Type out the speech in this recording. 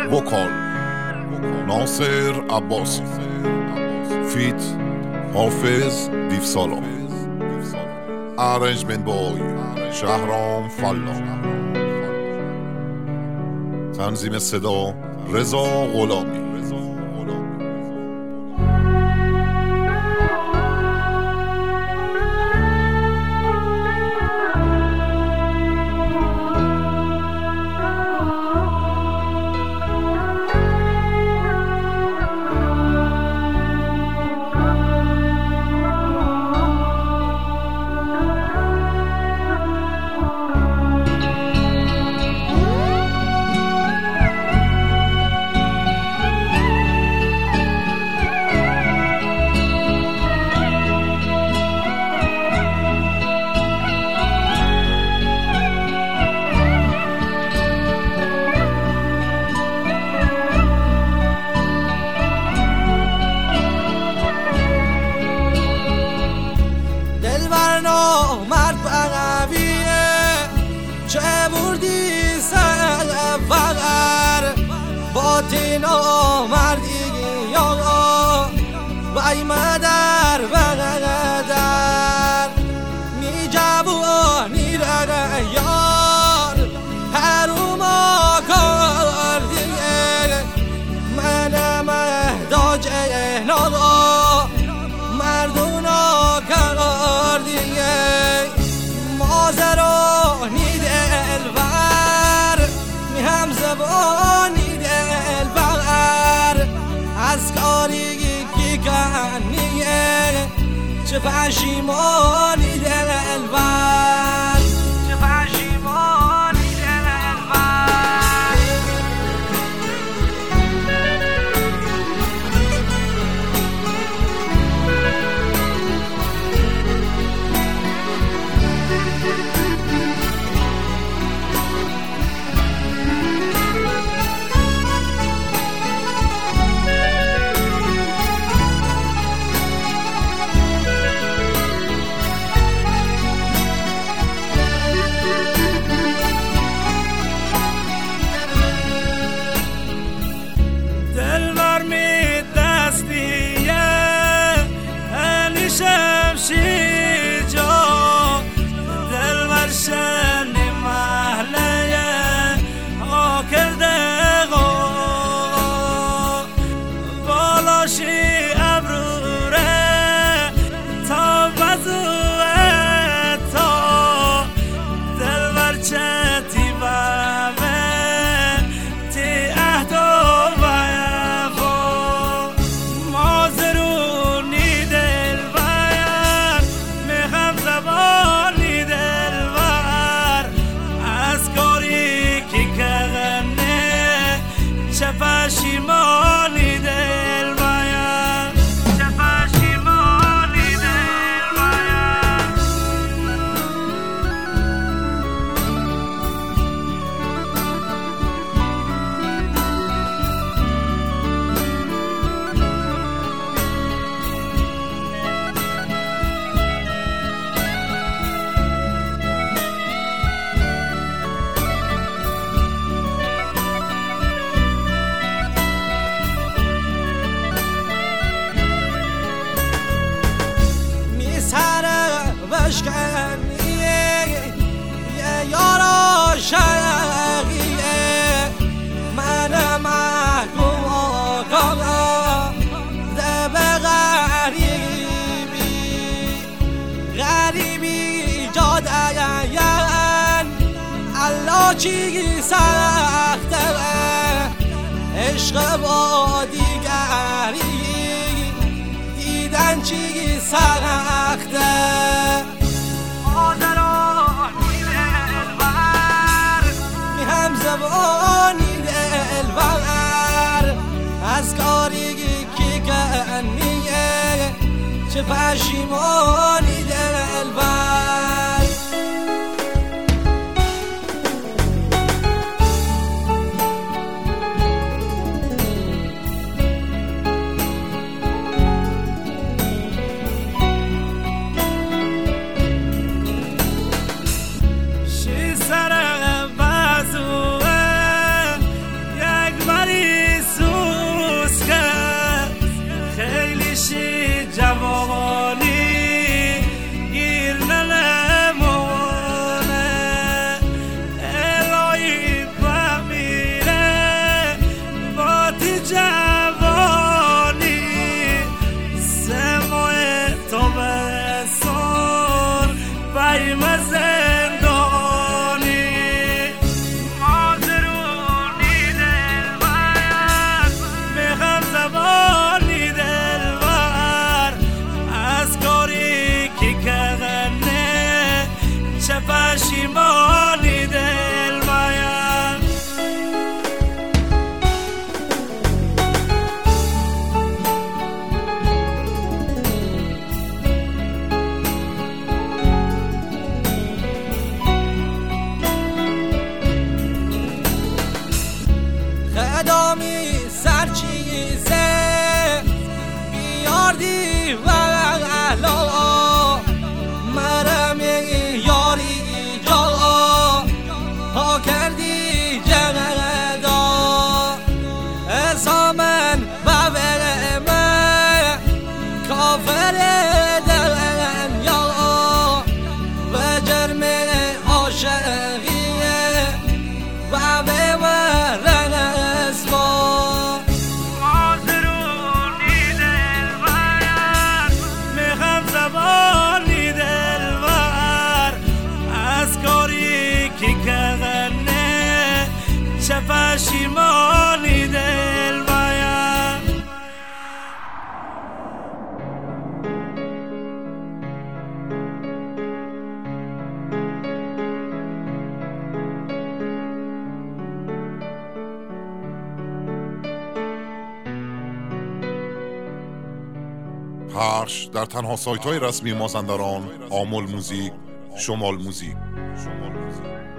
وکال ناصر عباسی، فیت حافظ دیفسالار، ارنجمنت بای شهرام فلاح، تنظیم صدا رضا غلامی. چه بردی سر فقر باطن آمردی یا وای مادر بقدر می جوانی را یار هروما کردی من محتاج ناغا مردونا کردی مازرانی دلبر می هم زبانی دلبر از کاری که کنیه چه پشیمانی دلبر چه پشیمانی دلبر پشیمانی دل باید چه پشیمانی دل باید بشکنیه یه یارا شرقیه من محکوم آقا ده به غریبی جادین الله چی سخته عشق با دیگری دیدن چی سخته زبانی دلبر از کاری که کنیه چه پشیمانی دلبر شی سر بازوه یک بری چه پشیمانی دل باید. پخش در تنها سایت‌های رسمی مازندران، آمل موزیک، شمال موزیک.